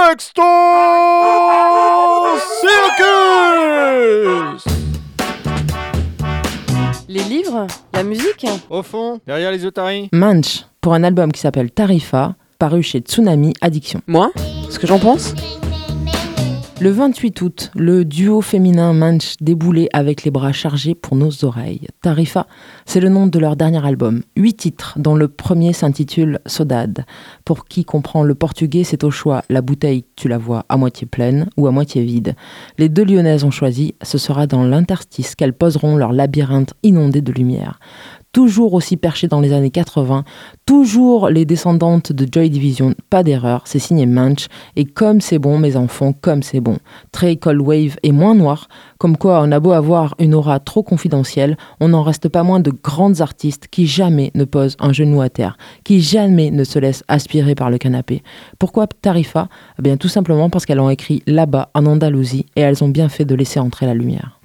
Sexto Circus. Les livres, la musique. Au fond, derrière les otaries. Munch, pour un album qui s'appelle Tarifa, paru chez Tsunami Addiction. Moi, ce que j'en pense. Le 28 août, le duo féminin Munch déboulait avec les bras chargés pour nos oreilles. Tarifa, c'est le nom de leur dernier album. 8 titres, dont le premier s'intitule Saudade. Pour qui comprend le portugais, c'est au choix. La bouteille, tu la vois à moitié pleine ou à moitié vide. Les deux Lyonnaises ont choisi, ce sera dans l'interstice qu'elles poseront leur labyrinthe inondé de lumière. Toujours aussi perchées dans les années 80, toujours les descendantes de Joy Division, pas d'erreur, c'est signé Munch, et comme c'est bon mes enfants, comme c'est bon. Très cold wave et moins noir, comme quoi on a beau avoir une aura trop confidentielle, on n'en reste pas moins de grandes artistes qui jamais ne posent un genou à terre, qui jamais ne se laissent aspirer par le canapé. Pourquoi Tarifa ? Eh bien tout simplement parce qu'elles ont écrit là-bas en Andalousie, et elles ont bien fait de laisser entrer la lumière.